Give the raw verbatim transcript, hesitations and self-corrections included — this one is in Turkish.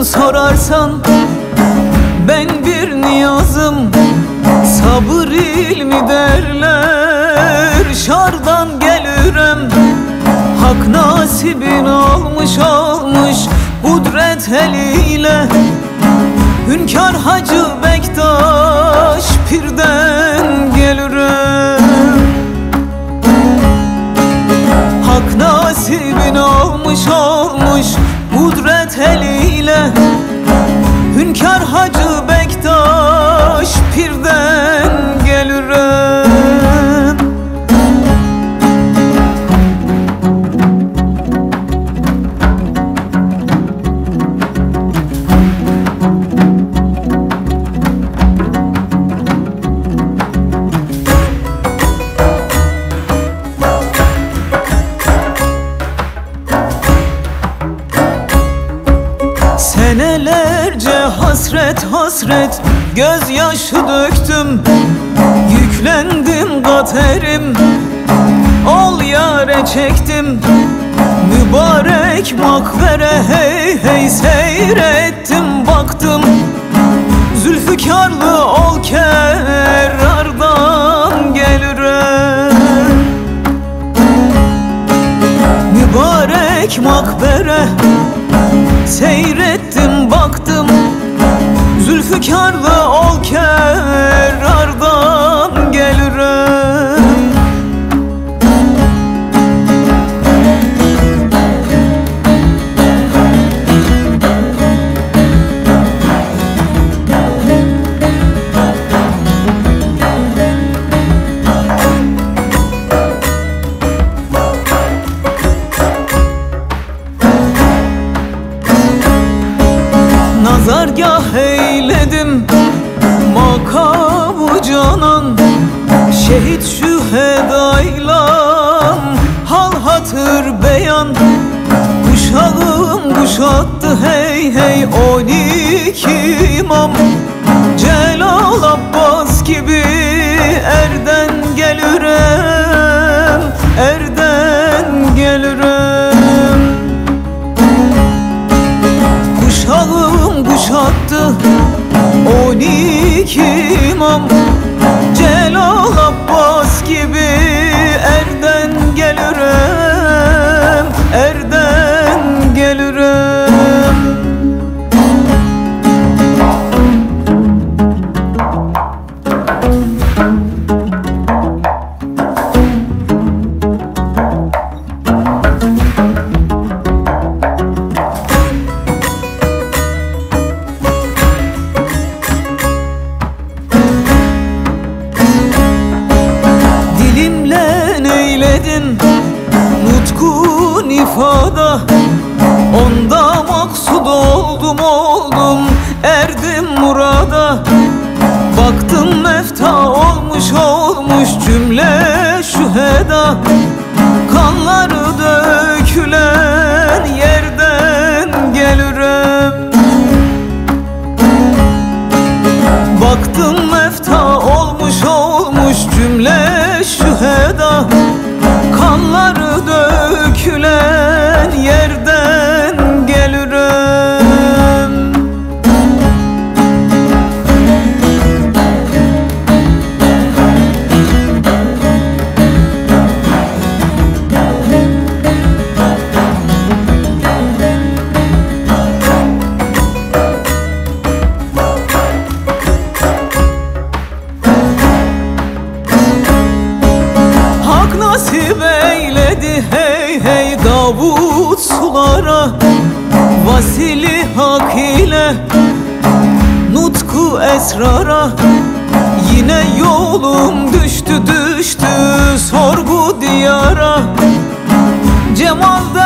sorarsan ben bir niyazım. Sabır ilmi derler, şardan gelirem. Hak nasibin almış almış kudret eliyle. Hünkar Hacı Bektaş pirden gelirem. Hak nasibin almış almış kudret eliyle. Hünkar Hacı Bektaş pirden gelirem. Senelerce hasret hasret gözyaşı döktüm. Yüklendim katerim, ol yâre çektim. Mübarek makbere hey hey seyrettim baktım. Zülfükarlı ol kerardan gelirem. Mübarek makbere seyrettim baktım. Zülfükarlı ol kerardan gelirem. Nazargah eyledim makamı canan. Şehit şühedayla hal hatır beyan. Kuşağım kuşattı hey hey on iki imam. Celal Abbas gibi erden gelirem, erden gelirem. Kuşağım kuşattı on iki imam. Celal Abbas gibi erden gelirem, erden gelirem. Nutkun ifada, onda maksud oldum oldum erdim murada. Baktım mefta olmuş olmuş cümle şüheda. Kanları dökülen yerden gelirem. Baktım mefta olmuş olmuş cümle şüheda. Kanları dökülen yerden gelirem. Hak nasip eyledi hey hey Davut sulara. Vasili hak ile nutku esrara. Yine yolum düştü düştü sorgu diyara. Cemal'de